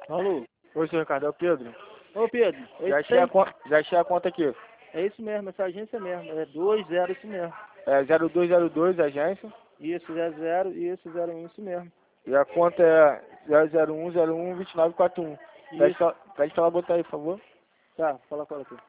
Alô? Oi, seu Ricardo, é o Pedro. Ô Pedro, Já achei a conta aqui. é isso mesmo, essa agência mesmo. É 20, isso mesmo. É 0202, agência. Isso, 00, isso, 01, isso mesmo. E a conta é 001012941. Isso, Pede pra ela botar aí, por favor. tá, fala com ela aqui.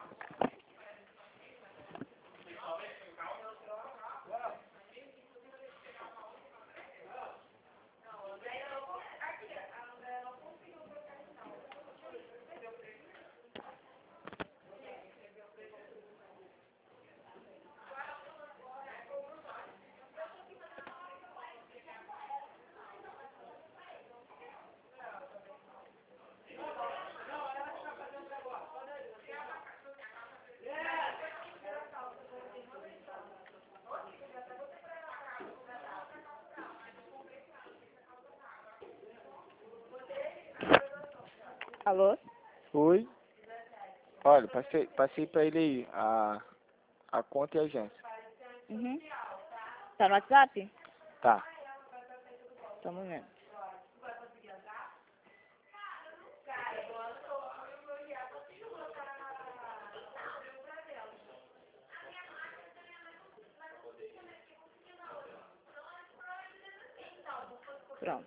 Alô? Oi. Olha, passei pra ele aí a conta e a agência. Uhum. Tá no WhatsApp? Tá. Só um momento. Pronto.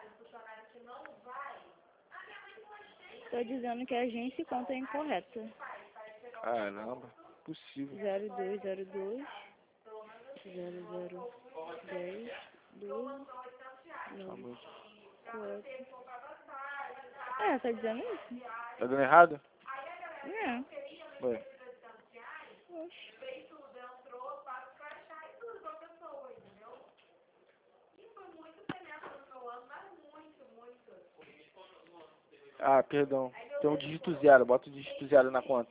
Tô dizendo que a agência e conta é incorreta. Caramba, possível. 0202 0010 12 Famoso. 4. É, tá dizendo isso? Tá dando errado? É. Ué. Oxe. Ah, perdão. Tem um dígito zero. Bota o dígito zero na conta.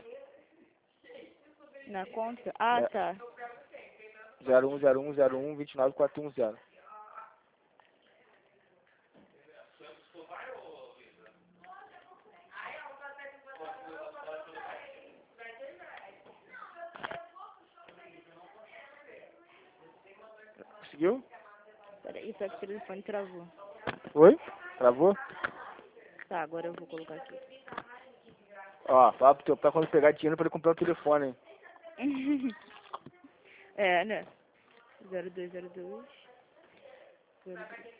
Na conta? Ah, É tá. 010101294110. Conseguiu? Peraí, só que o telefone travou. Oi? Travou? Tá, agora eu vou colocar aqui. Ó, fala pro teu pai quando pegar dinheiro pra ele comprar o telefone, hein? É, né? 0202 02.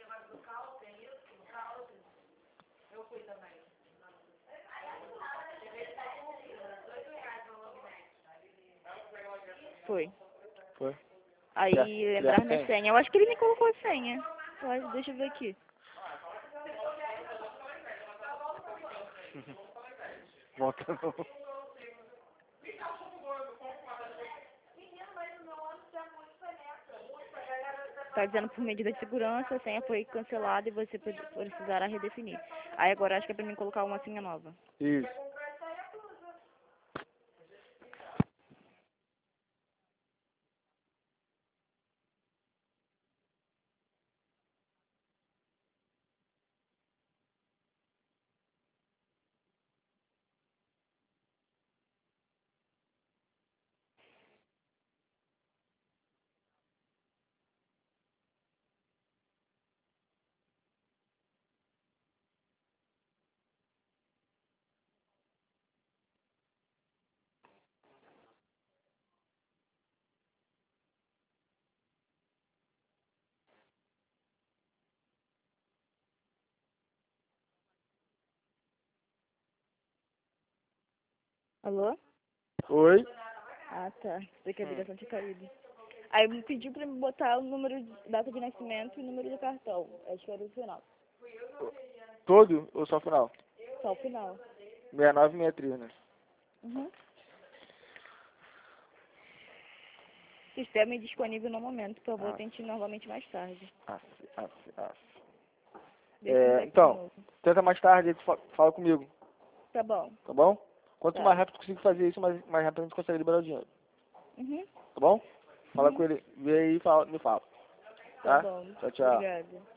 Foi. Foi. Aí, Quer a lembrar minha senha? senha. Eu acho que ele me colocou a senha. Deixa eu ver aqui. Volta não. Tá dizendo por medida de segurança, a senha foi cancelada e você precisará redefinir. Aí agora acho que é pra mim colocar uma senha nova. Isso. Alô? Oi? Ah, tá. Sei que a ligação tinha caído. Aí me pediu pra me botar o número, data de nascimento e o número do cartão. Acho que era o final. Todo ou só final? Só o final. 6963, né? Uhum. Sistema indisponível no momento. Por favor, Ah, tente novamente mais tarde. af. Deixa eu ver aqui de Então, novo. tenta mais tarde, aí tu fala comigo, Tá bom. tá bom? Quanto Tá. mais rápido tu conseguir fazer isso, mais rápido a gente consegue liberar o dinheiro, Uhum. tá bom? Fala Uhum. com ele, vê aí e me fala, Tá tá? bom. Tchau, tchau. Obrigada.